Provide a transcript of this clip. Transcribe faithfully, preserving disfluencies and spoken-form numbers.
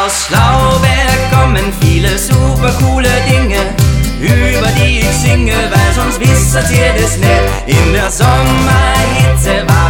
Aus Schlauberg kommen viele super coole Dinge, über die ich singe, weil sonst wisst ihr das nicht. In der Sommerhitze war